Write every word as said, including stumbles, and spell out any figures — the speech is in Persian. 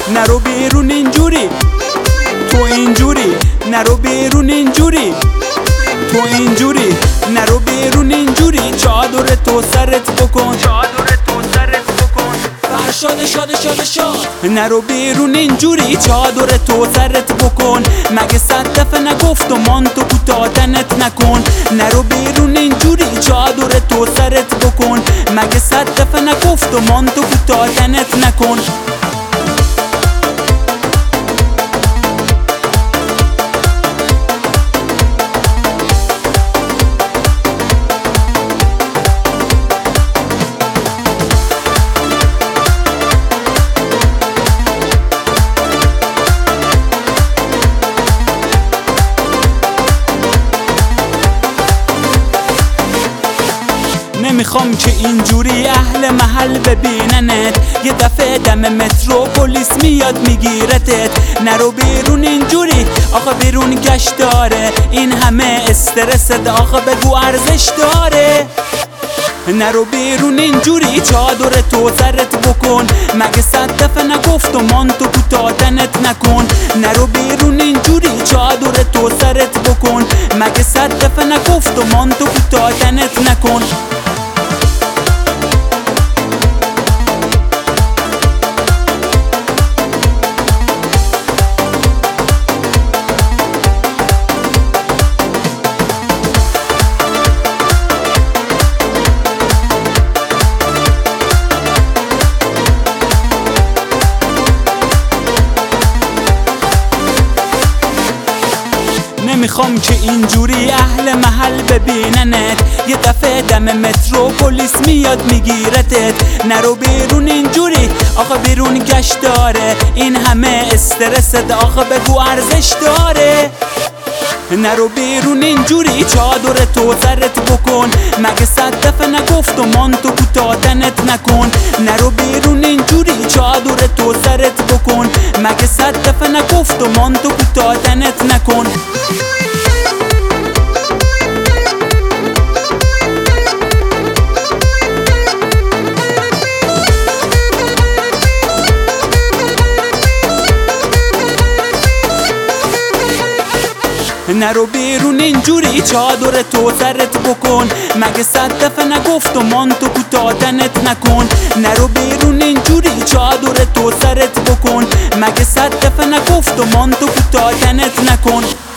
نرو بیرون اینجوری، تو اینجوری نرو بیرون اینجوری، تو اینجوری نرو بیرون اینجوری. چادر تو سرت بکن، چادر تو سرت بکن، فرشاد شاد شاد شاد. نرو بیرون اینجوری، چادر تو سرت بکن. مگه صد دفعه نگفت و مانتو کوتاه تنت نکن. نرو بیرون اینجوری، چادر تو سرت بکن. مگه صد دفعه نگفت و مانتو کوتاه تنت نکن. نمیخوام که اینجوری اهل محل ببیننت. یه دفعه دم مترو پلیس میاد میگیرتت. نرو بیرون اینجوری، آقا بیرون گشت داره. این همه استرست، آقا بگو ارزش داره. نرو بیرون اینجوری، چادر تو سرت بکن. مگه صد دفعه نگفت و مانتو کوتاه تنت نکن. نرو بیرون اینجوری، چادر تو سرت بکن. مگه صد دفعه نگفت و مانتو کوتاه تنت نکن. نمیخوام که اینجوری اهل محل ببیننت. یه دفعه دم مترو پلیس میاد میگیرتت. نرو بیرون اینجوری، آقا بیرون گشت داره. این همه استرست، آقا بگو ارزش داره. نرو بیرون اینجوری، چادر تو سرت بکن. مگه صد دفعه نگفت و مانتو کوتاه تنت نکن. نرو بیرون اینجوری، چادر تو سرت بکن. مگه صد دفعه نگفت و مانتو کوتاه تنت نکن. نرو بیرون اینجوری، چادر تو سرت بکن. مگه صد دفعه نگفت و مانتو کوتاه تنت نکن. نرو بیرون اینجوری، چادر تو سرت بکن. مگه صد دفعه نگفت و مانتو کوتاه تنت نکن.